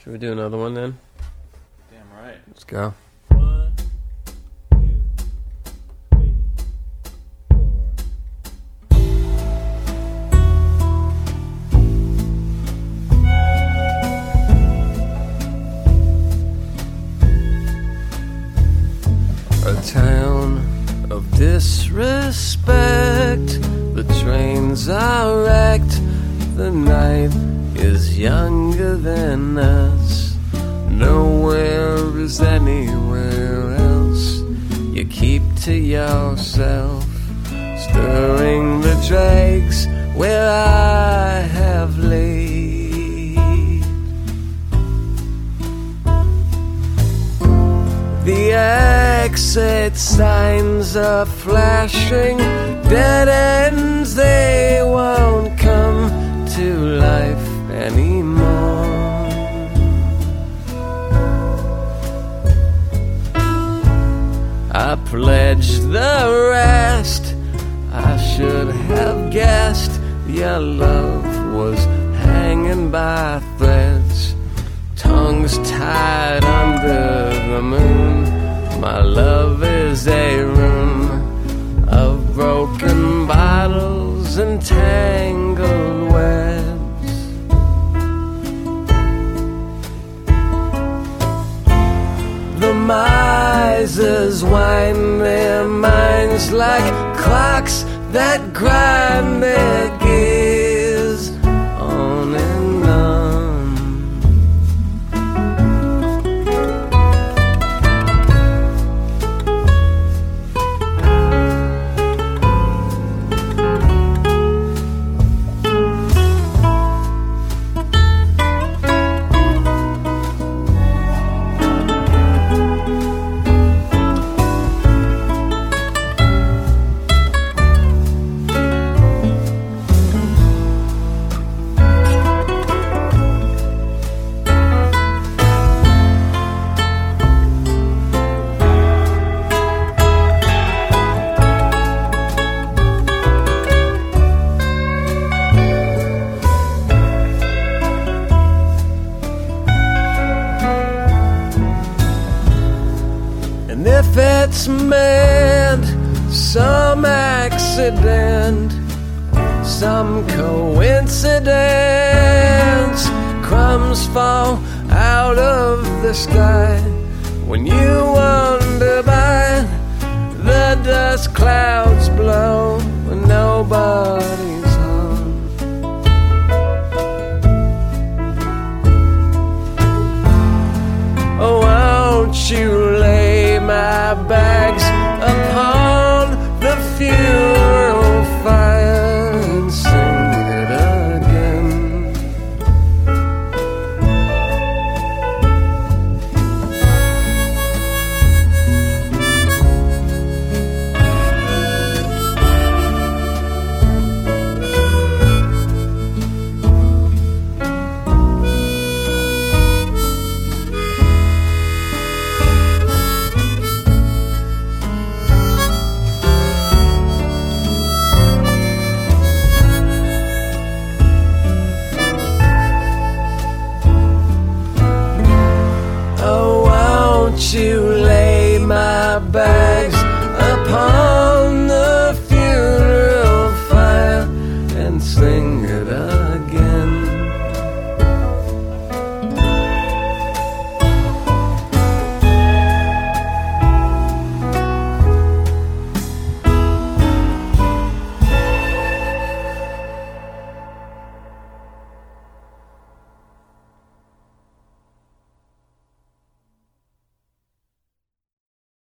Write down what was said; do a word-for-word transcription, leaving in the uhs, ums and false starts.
Should we do another one then? Damn right. Let's go. One, two, three, four. A town of disrespect. The trains are wrecked. The night is younger than us. Nowhere is anywhere else. You keep to yourself, stirring the dregs where I have laid. The exit signs are flashing, dead ends, they won't come to life anymore. I pledged the rest. I should have guessed your love was hanging by threads, tongues tied under the moon. My love is a room of broken bottles and tangled webs. The misers wind their minds like clocks that grind their gears on and on. And if it's meant, some accident, some coincidence, crumbs fall out of the sky when you wander by. The dust clouds blow when nobody's home. Oh, won't you lay my bags upon the funeral fire and sing it again? You